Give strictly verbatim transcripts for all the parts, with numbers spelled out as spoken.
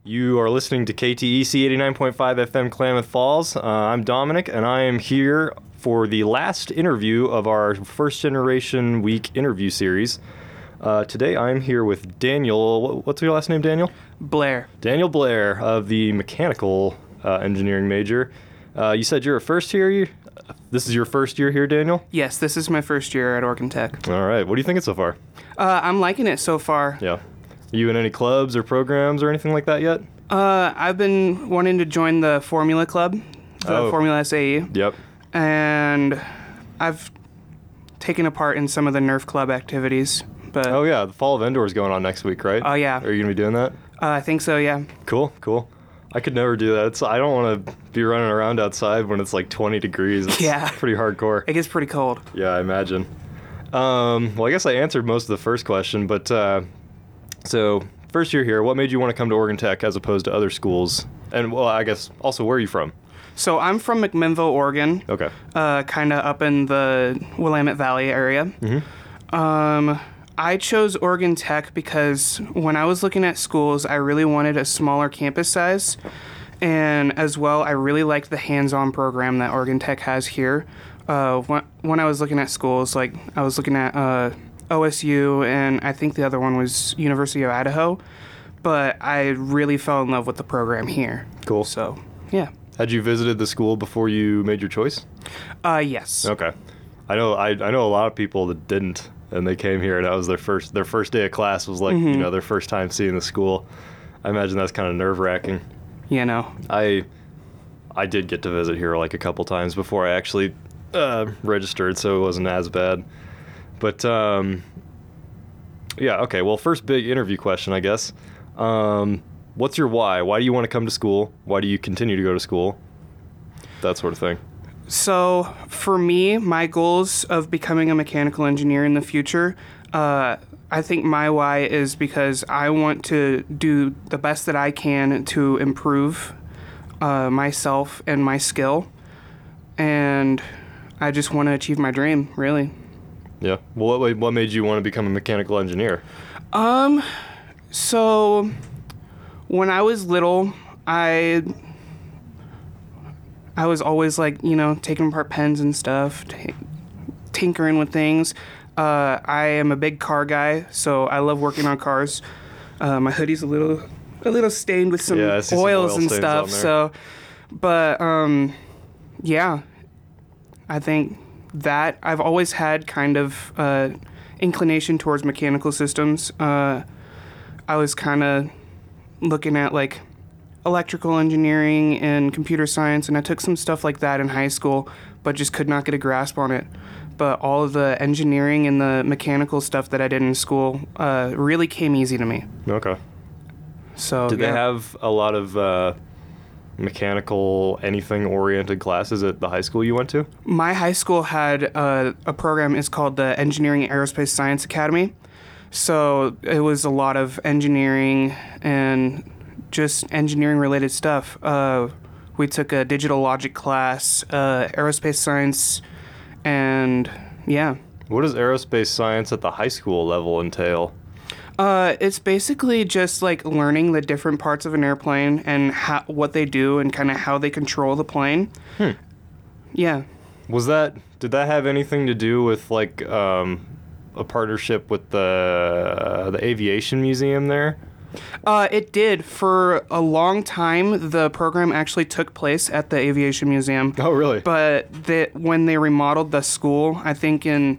You are listening to K T E C eighty-nine point five F M Klamath Falls. Uh, I'm Dominic, and I am here for the last interview of our First Generation Week interview series. Uh, today I'm here with Daniel. What's your last name, Daniel? Blair. Daniel Blair of the mechanical uh, engineering major. Uh, you said you're a first year? This is your first year here, Daniel? Yes, this is my first year at Oregon Tech. All right. What are you thinking so far? Uh, I'm liking it so far. Yeah. Are you in any clubs or programs or anything like that yet? Uh, I've been wanting to join the Formula Club, the Oh. Formula S A E. Yep. And I've taken a part in some of the Nerf Club activities. But Oh, yeah. The Fall of Endor is going on next week, right? Oh, yeah. Are you going to be doing that? Uh, I think so, yeah. Cool, cool. I could never do that. It's, I don't want to be running around outside when it's like twenty degrees. It's Yeah. pretty hardcore. It gets pretty cold. Yeah, I imagine. Um, well, I guess I answered most of the first question, but uh, so first year here, what made you want to come to Oregon Tech as opposed to other schools? And, well, I guess also, where are you from? So I'm from McMinnville, Oregon. Okay. Uh, kind of up in the Willamette Valley area. Mm-hmm. Um, I chose Oregon Tech because when I was looking at schools, I really wanted a smaller campus size. And as well, I really liked the hands-on program that Oregon Tech has here. Uh, when, when I was looking at schools, like I was looking at uh, O S U, and I think the other one was University of Idaho. But I really fell in love with the program here. Cool. So, yeah. Had you visited the school before you made your choice? Uh, yes. Okay. I know I, I know a lot of people that didn't, and they came here, and that was their first their first day of class was like, Mm-hmm. you know, their first time seeing the school. I imagine that's kind of nerve-wracking. You know. I I did get to visit here like a couple times before I actually uh, registered, so it wasn't as bad. But um, yeah, okay. Well, first big interview question, I guess. Um, what's your why? Why do you want to come to school? Why do you continue to go to school? That sort of thing. So for me, my goals of becoming a mechanical engineer in the future, uh, I think my why is because I want to do the best that I can to improve uh, myself and my skill, and I just want to achieve my dream, really. Yeah. Well, what what made you want to become a mechanical engineer? Um, so when I was little, I I was always like, you know, taking apart pens and stuff, t- tinkering with things. Uh, I am a big car guy, so I love working on cars. Uh, my hoodie's a little a little stained with some Yeah, I see some oils oil and stains stuff. on there. So, but um, yeah, I think that I've always had kind of uh, inclination towards mechanical systems. Uh, I was kind of looking at like electrical engineering and computer science, and I took some stuff like that in high school, but just could not get a grasp on it. But all of the engineering and the mechanical stuff that I did in school uh, really came easy to me. Okay. So Did yeah. they have a lot of uh, mechanical anything-oriented classes at the high school you went to? My high school had uh, a program, it's called the Engineering Aerospace Science Academy. So it was a lot of engineering and just engineering-related stuff. Uh, we took a digital logic class, uh, aerospace science, and yeah. What does aerospace science at the high school level entail? Uh, it's basically just like learning the different parts of an airplane and how, what they do and kind of how they control the plane. Hmm. Yeah. Was that, did that have anything to do with like um, a partnership with the uh, the aviation museum there? Uh, it did. For a long time, the program actually took place at the Aviation Museum. Oh, really? But the, when they remodeled the school, I think in,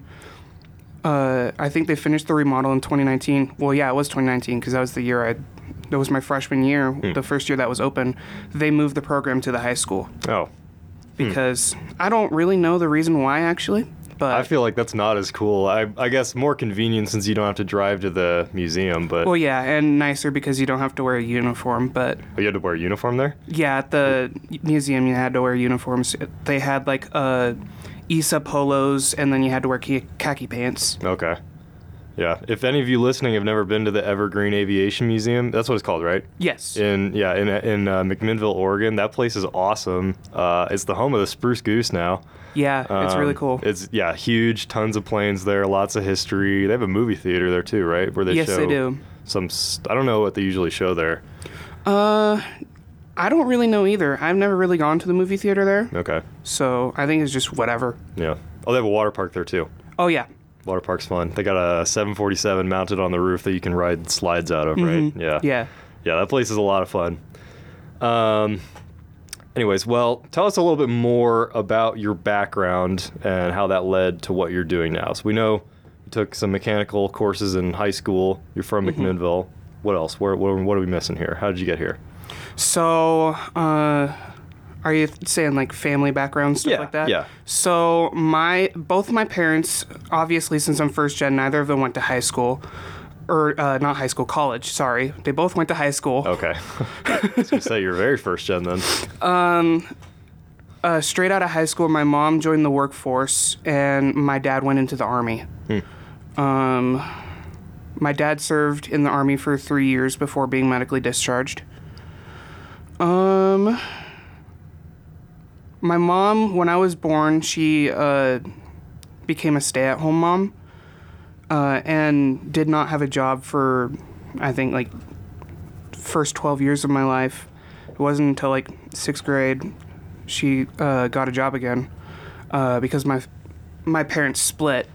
uh, I think they finished the remodel in twenty nineteen. Well, yeah, it was twenty nineteen because that was the year I, that was my freshman year, Hmm. the first year that was open. They moved the program to the high school Oh. because I don't really know the reason why actually. But I feel like that's not as cool. I, I guess more convenient since you don't have to drive to the museum, but well, yeah, and nicer because you don't have to wear a uniform. But oh, you had to wear a uniform there? yeah, at the museum you had to wear uniforms. They had like uh, E S A polos, and then you had to wear ki- khaki pants. Okay. Yeah. If any of you listening have never been to the Evergreen Aviation Museum, that's what it's called, right? Yes. In yeah, in in uh, McMinnville, Oregon. That place is awesome. Uh, it's the home of the Spruce Goose now. Yeah, it's really Um, cool. It's yeah, huge, tons of planes there, lots of history. They have a movie theater there too, right? Where they Yes, show they do. some. St- I don't know what they usually show there. Uh, I don't really know either. I've never really gone to the movie theater there, Okay. so I think it's just whatever. Yeah. Oh, they have a water park there too. Oh yeah, Water park's fun. They got a seven forty-seven mounted on the roof that you can ride slides out of, right? Yeah. yeah. Yeah, that place is a lot of fun. Um, anyways, well, tell us a little bit more about your background and how that led to what you're doing now. So we know you took some mechanical courses in high school. You're from McMinnville. What else? Where, what, what are we missing here? How did you get here? So, uh, are you saying like family background stuff Yeah, like that? yeah. So my both my parents, obviously, since I'm first gen, neither of them went to high school, or uh, not high school, college. Sorry, they both went to high school. Okay. I was going to say you're very first gen then. Uh, straight out of high school, my mom joined the workforce, and my dad went into the army. Um, my dad served in the army for three years before being medically discharged. Um, my mom, when I was born, she uh, became a stay-at-home mom, uh, and did not have a job for, I think, like, first twelve years of my life. It wasn't until, like, sixth grade she uh, got a job again, uh, because my my parents split.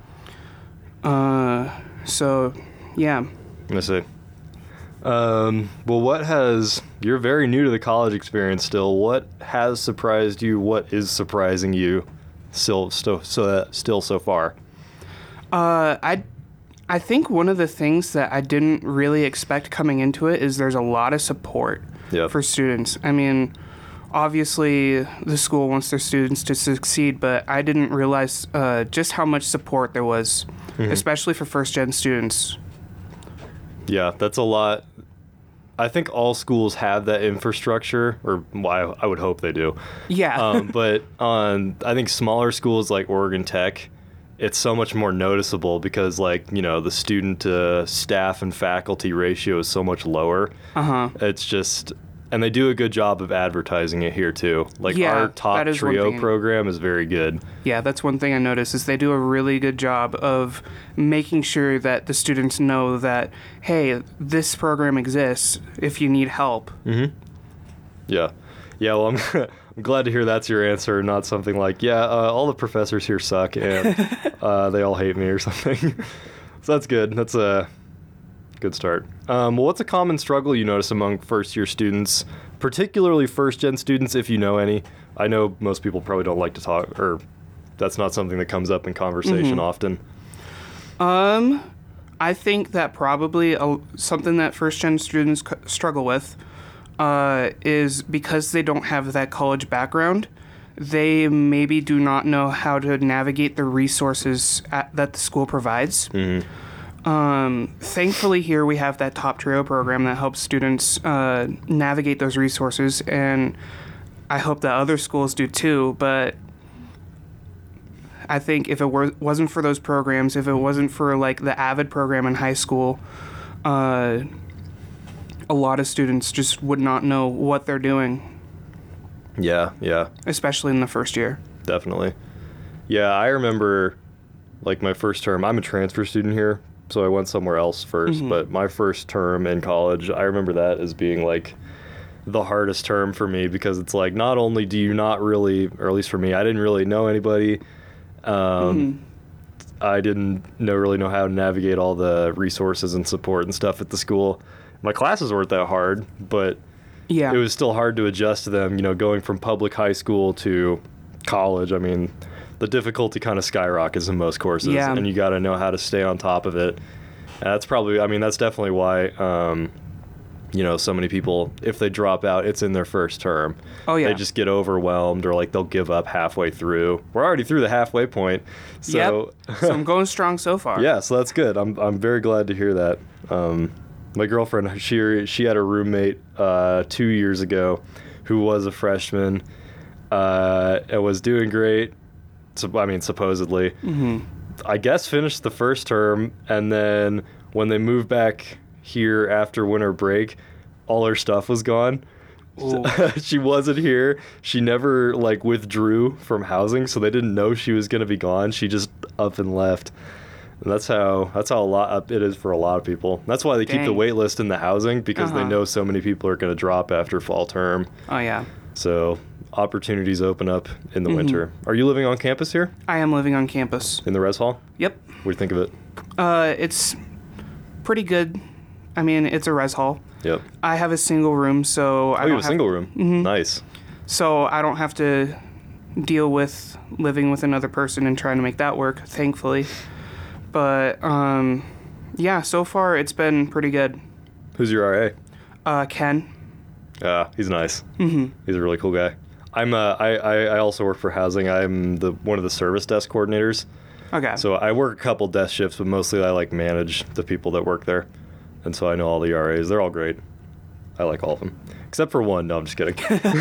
Uh, so, yeah. Let me see. Um, well, what has, you're very new to the college experience still. What has surprised you? What is surprising you still, still, so, still so far? Uh, I, I think one of the things that I didn't really expect coming into it is there's a lot of support Yep. for students. I mean, obviously the school wants their students to succeed, but I didn't realize uh, just how much support there was, especially for first-gen students. Yeah, that's a lot. I think all schools have that infrastructure, or well, I, I would hope they do. Yeah. Um, but on, I think smaller schools like Oregon Tech, it's so much more noticeable because, like, you know, the student to staff and faculty ratio is so much lower. Uh-huh. It's just, and they do a good job of advertising it here too. Like Yeah, our top that is one trio thing. program is very good. Yeah, that's one thing I noticed is they do a really good job of making sure that the students know that, hey, this program exists if you need help. Yeah. Yeah, well, I'm, I'm glad to hear that's your answer, not something like, yeah, uh, all the professors here suck and uh, they all hate me or something. So that's good. That's a good start. Um, well, what's a common struggle you notice among first-year students, particularly first-gen students, if you know any? I know most people probably don't like to talk, or that's not something that comes up in conversation often. Um, I think that probably a, something that first-gen students c- struggle with uh, is because they don't have that college background, they maybe do not know how to navigate the resources at, that the school provides. Um, thankfully, here we have that Top Trio program that helps students uh, navigate those resources, and I hope that other schools do too, but I think if it were, wasn't for those programs, if it wasn't for like the AVID program in high school, uh, a lot of students just would not know what they're doing, Yeah, yeah. especially in the first year. Definitely. Yeah, I remember, like, my first term, I'm a transfer student here, so I went somewhere else first, but my first term in college, I remember that as being, like, the hardest term for me because it's, like, not only do you not really, or at least for me, I didn't really know anybody, um, I didn't know really know how to navigate all the resources and support and stuff at the school. My classes weren't that hard, but Yeah. it was still hard to adjust to them, you know, going from public high school to college. I mean, the difficulty kind of skyrockets in most courses, Yeah. and you got to know how to stay on top of it. And that's probably, I mean, that's definitely why, um, you know, so many people, if they drop out, it's in their first term. Oh, yeah. They just get overwhelmed or, like, they'll give up halfway through. We're already through the halfway point. So, Yep. So I'm going strong so far. yeah, so that's good. I'm I'm very glad to hear that. Um, my girlfriend, she she had a roommate uh, two years ago who was a freshman uh, and was doing great. So, I mean, supposedly. Mm-hmm. I guess finished the first term, and then when they moved back here after winter break, all her stuff was gone. She wasn't here. She never, like, withdrew from housing, so they didn't know she was going to be gone. She just up and left. And that's how that's how a lot it is for a lot of people. That's why they keep the Dang. wait list in the housing, because they Uh-huh. know so many people are going to drop after fall term. Oh, yeah. So opportunities open up in the winter. Are you living on campus here I am living on campus. in the res hall? Yep. What do you think of it? Uh, it's pretty good. I mean, it's a res hall. Yep. I have a single room, so I Oh, you don't have a have, single room. Nice. so I don't have to deal with living with another person and trying to make that work, thankfully. But um, yeah, so far it's been pretty good. Who's your R A? Uh, Ken. Yeah, he's nice. Mm-hmm. He's a really cool guy. I'm uh, I, I I also work for housing. I'm the one of the service desk coordinators. Okay. So I work a couple desk shifts, but mostly I like manage the people that work there, and so I know all the R As. They're all great. I like all of them, except for one. No, I'm just kidding.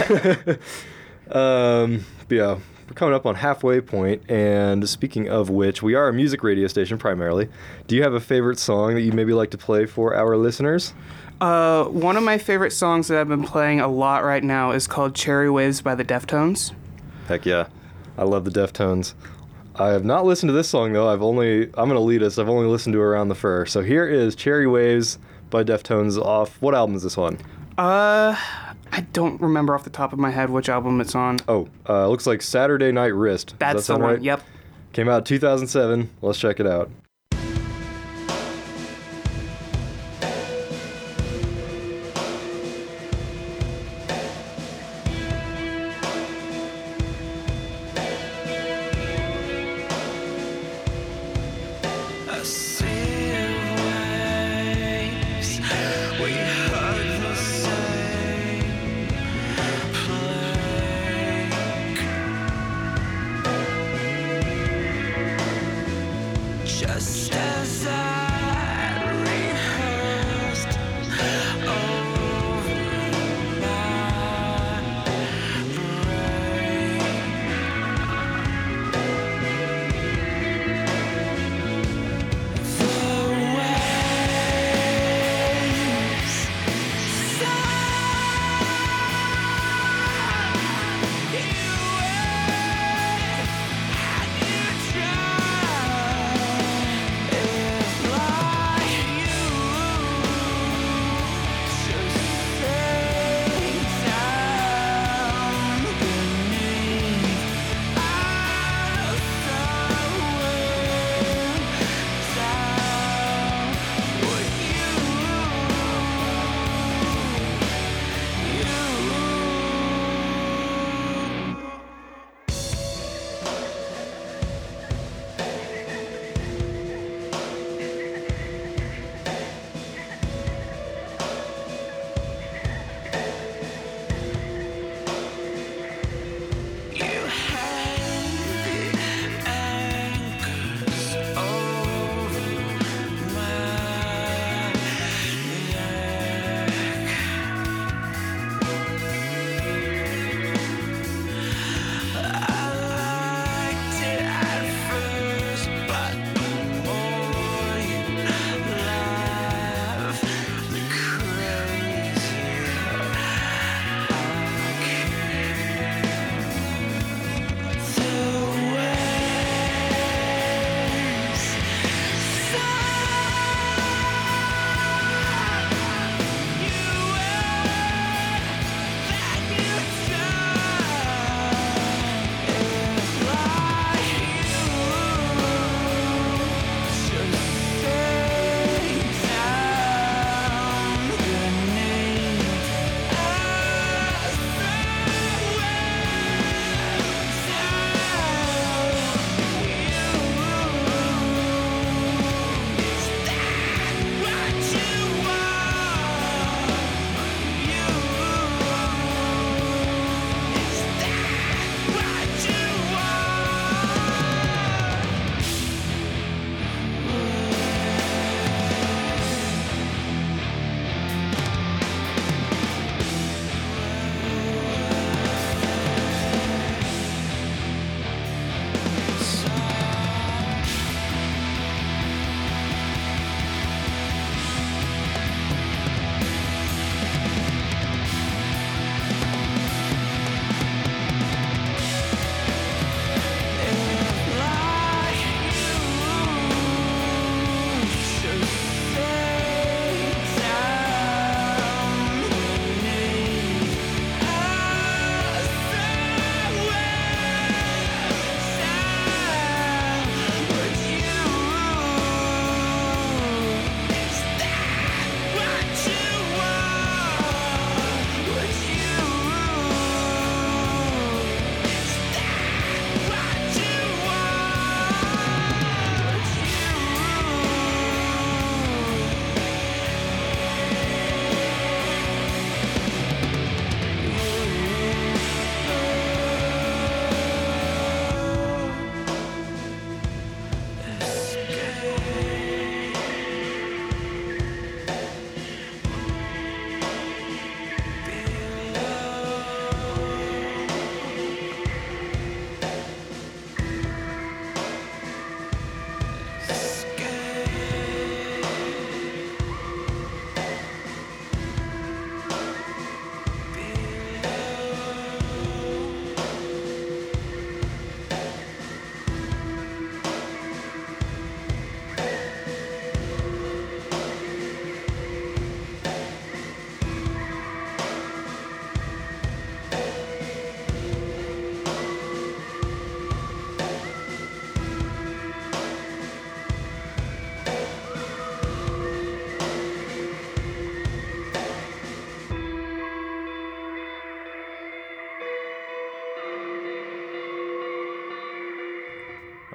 um, but yeah, we're coming up on halfway point, and speaking of which, we are a music radio station primarily. Do you have a favorite song that you maybe like to play for our listeners? Uh, one of my favorite songs that I've been playing a lot right now is called Cherry Waves by the Deftones. Heck yeah, I love the Deftones. I have not listened to this song though. I've only I'm an elitist. I've only listened to Around the Fur. So here is Cherry Waves by Deftones off. What album is this on? Uh, I don't remember off the top of my head which album it's on. Oh, uh, looks like Saturday Night Wrist. Does That's that the sound one. right? Yep. Came out two thousand seven. Let's check it out. A sea of waves, we hug the same plague. Just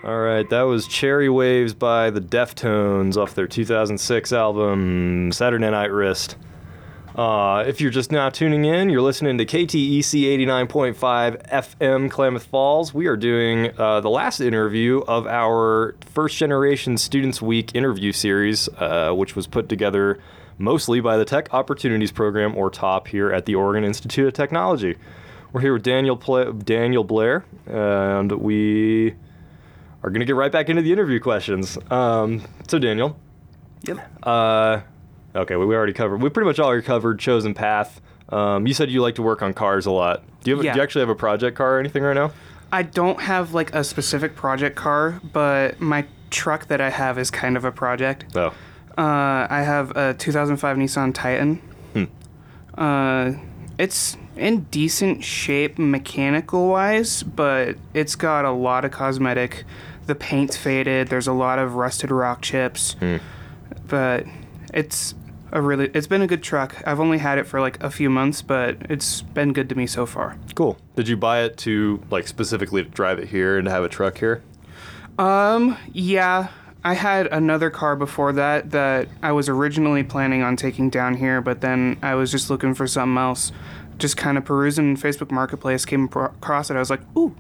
All right, that was Cherry Waves by the Deftones off their two thousand six album Saturday Night Wrist. Uh, if you're just now tuning in, you're listening to K T E C eighty-nine point five F M Klamath Falls. We are doing uh, the last interview of our First Generation Students Week interview series, uh, which was put together mostly by the Tech Opportunities Program, or TOP, here at the Oregon Institute of Technology. We're here with Daniel Pla- Daniel Blair, and we are going to get right back into the interview questions. Um, so, Daniel. Yep. Uh, okay, we, we already covered. We pretty much already covered chosen path. Um, you said you like to work on cars a lot. Do you, have, Yeah. do you actually have a project car or anything right now? I don't have like a specific project car, but my truck that I have is kind of a project. Oh. Uh, I have a two thousand five Nissan Titan. Hmm. Uh, it's in decent shape mechanical wise, but it's got a lot of cosmetic. The paint's faded. There's a lot of rusted rock chips. Hmm. But it's a really it's been a good truck. I've only had it for like a few months, but it's been good to me so far. Cool. Did you buy it to, like, specifically to drive it here and to have a truck here? Um, yeah. I had another car before that that I was originally planning on taking down here, but then I was just looking for something else. Just kind of perusing Facebook Marketplace, came pro- across it. I was like, ooh,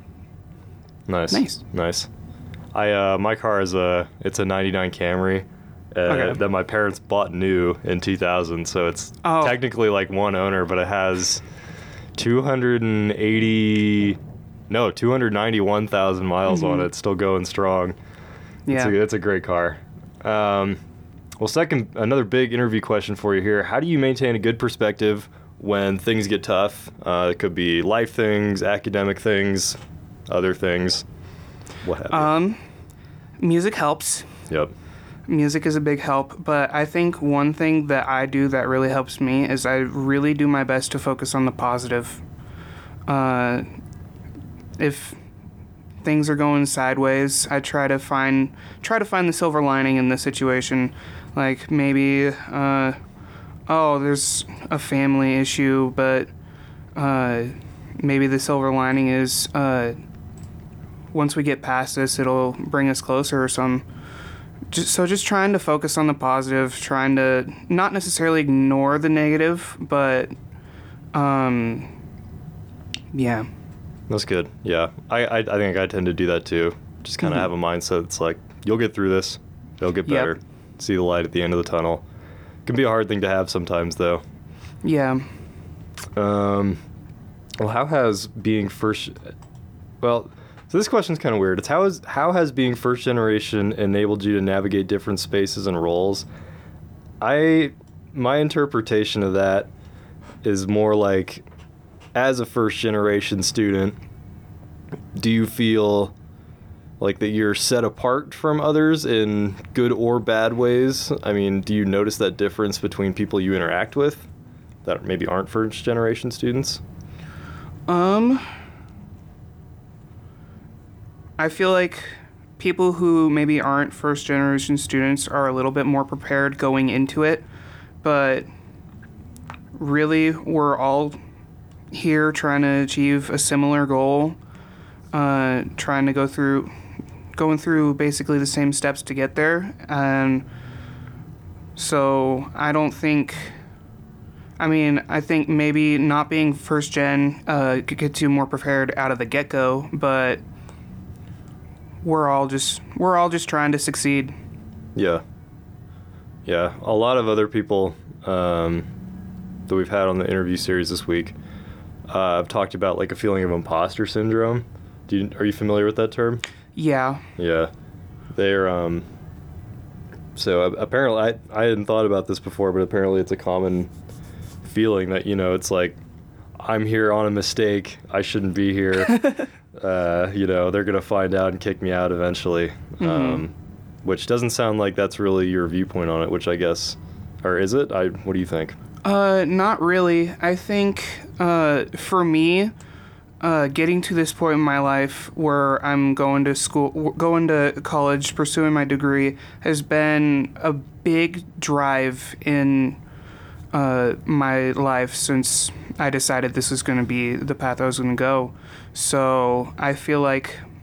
Nice. Nice. Nice. I uh, my car is a it's a ninety-nine Camry uh, Okay. that my parents bought new in two thousand, so it's Oh. technically like one owner, but it has two hundred eighty no two hundred ninety-one thousand miles on Mhm. it, still going strong. yeah. It's a, it's a great car. Um, well, second, another big interview question for you here. How do you maintain a good perspective when things get tough? Uh, it could be life things, academic things, other things, what have you. Um, music helps. Yep. Music is a big help, but I think one thing that I do that really helps me is I really do my best to focus on the positive. Uh, if things are going sideways, I try to find try to find the silver lining in the situation. Like maybe, uh, oh, there's a family issue, but uh, maybe the silver lining is uh, once we get past this, it'll bring us closer or some. Just, so just trying to focus on the positive, trying to not necessarily ignore the negative, but um, yeah. That's good. Yeah. I, I, I think I tend to do that too. Just kind of Mhm. have a mindset that's like, you'll get through this. It'll get Yep. better. See the light at the end of the tunnel. Can be a hard thing to have sometimes, though. Yeah. Um, well, how has being first... Well, so this question's kind of weird. It's how, is, how has being first generation enabled you to navigate different spaces and roles? I... My interpretation of that is more like, as a first generation student, do you feel like that you're set apart from others in good or bad ways? I mean, do you notice that difference between people you interact with that maybe aren't first generation students? Um, I feel like people who maybe aren't first generation students are a little bit more prepared going into it, but really we're all here trying to achieve a similar goal, uh, trying to go through, going through basically the same steps to get there. And so I don't think, I mean, I think maybe not being first gen uh, could get you more prepared out of the get-go, but we're all just we're all just trying to succeed. Yeah. Yeah. A lot of other people um, that we've had on the interview series this week uh, have talked about like a feeling of imposter syndrome. Do you, are you familiar with that term? Yeah. Yeah. They're, um, so uh, apparently, I, I hadn't thought about this before, but apparently it's a common feeling that, you know, it's like, I'm here on a mistake. I shouldn't be here. uh, you know, they're going to find out and kick me out eventually. Mhm. Um, which doesn't sound like that's really your viewpoint on it, which I guess, or is it? I, what do you think? Uh, not really. I think, uh, for me, uh, getting to this point in my life where I'm going to school, w- going to college, pursuing my degree, has been a big drive in uh, my life since I decided this was going to be the path I was going to go. So I feel like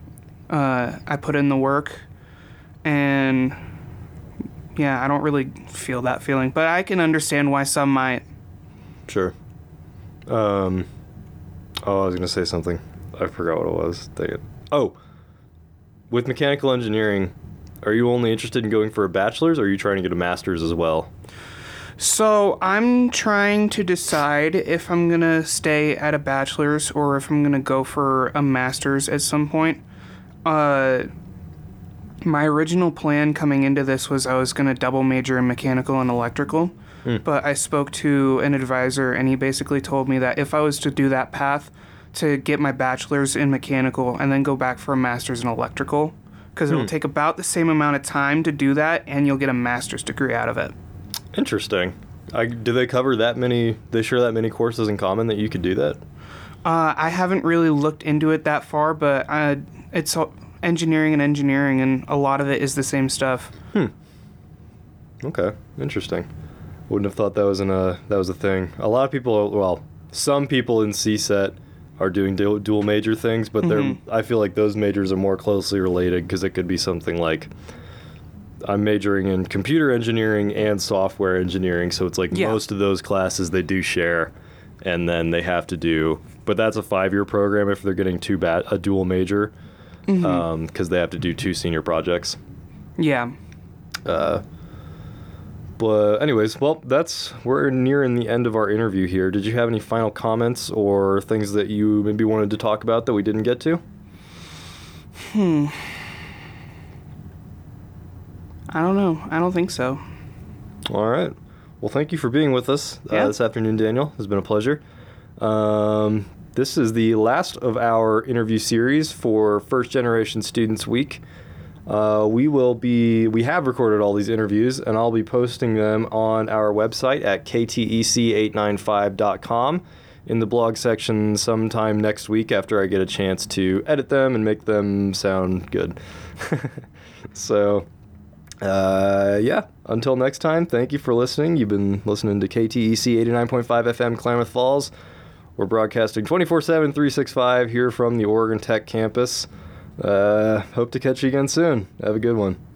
Uh, I put in the work, and yeah, I don't really feel that feeling, but I can understand why some might. Sure. Um, oh, I was going to say something. I forgot what it was. Dang it. Oh, with mechanical engineering, are you only interested in going for a bachelor's, or are you trying to get a master's as well? So I'm trying to decide if I'm going to stay at a bachelor's or if I'm going to go for a master's at some point. Uh, my original plan coming into this was I was going to double major in mechanical and electrical. Mm. But I spoke to an advisor, and he basically told me that if I was to do that path, to get my bachelor's in mechanical and then go back for a master's in electrical, because it'll mm. take about the same amount of time to do that, and you'll get a master's degree out of it. Interesting. I, do they cover that many, they share that many courses in common that you could do that? Uh, I haven't really looked into it that far, but uh, it's engineering and engineering, and a lot of it is the same stuff. Hmm. Okay. Interesting. Wouldn't have thought that was in a that was a thing. A lot of people, well, some people in C SET are doing dual, dual major things, but mm-hmm. they're I feel like those majors are more closely related, because it could be something like I'm majoring in computer engineering and software engineering, so it's like yeah. most of those classes they do share, and then they have to do, but that's a five-year program if they're getting two bat a dual major, because mm-hmm. um, they have to do two senior projects. Yeah. Uh. But anyways, well, that's we're nearing the end of our interview here. Did you have any final comments or things that you maybe wanted to talk about that we didn't get to? Hmm. I don't know. I don't think so. All right. Well, thank you for being with us yeah. uh, this afternoon, Daniel. It's been a pleasure. Um, this is the last of our interview series for First Generation Students Week. Uh, we will be, we have recorded all these interviews, and I'll be posting them on our website at k t e c eight nine five dot com in the blog section sometime next week after I get a chance to edit them and make them sound good. So, uh, yeah, until next time, thank you for listening. You've been listening to K T E C eighty-nine point five F M Klamath Falls. We're broadcasting twenty-four seven, three sixty-five here from the Oregon Tech campus. Uh, hope to catch you again soon. Have a good one.